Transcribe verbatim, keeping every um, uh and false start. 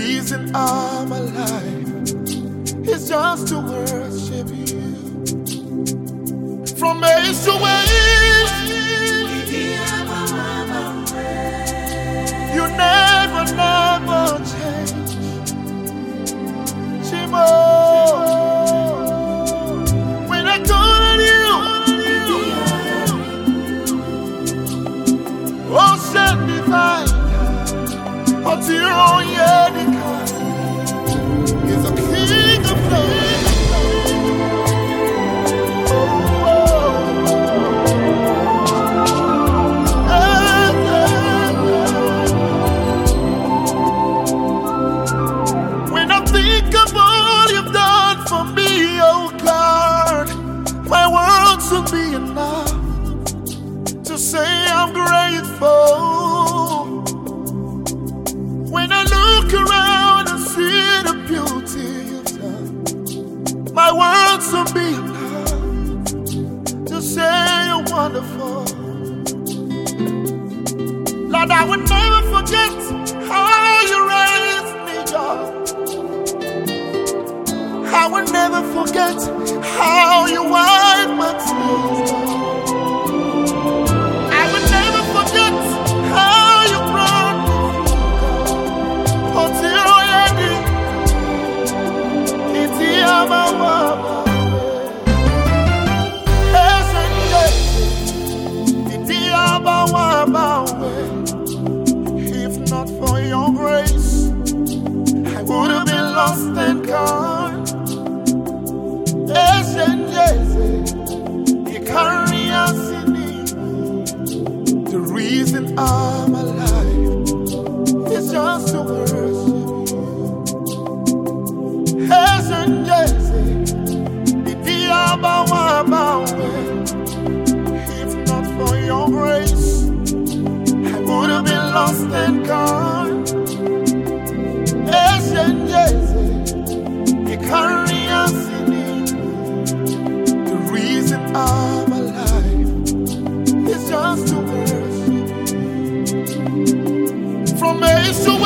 reason I'm alive is just to worship you. From age to age, you never, never change. Chimo, when I call on you, ocean divine, until your yeah, is a king of glory. To be enough to say I'm grateful. When I look around and see the beauty you've done, my words will be enough to say you're wonderful. Lord, I would never forget how you raised me up. I will never forget how you wiped my tears. I will never forget how you brought me through. Until ending, it's the Abba. It's the Abba. If not for your grace, I would have been lost and gone. Yes, and yes, you carry us in it. The reason I'm alive is just to worship you. Yes, and yes, the Abba. If not for your grace, I would have been lost and gone. Yes, and yes, you carry us in it. I'm alive, it's just to worship you. From age to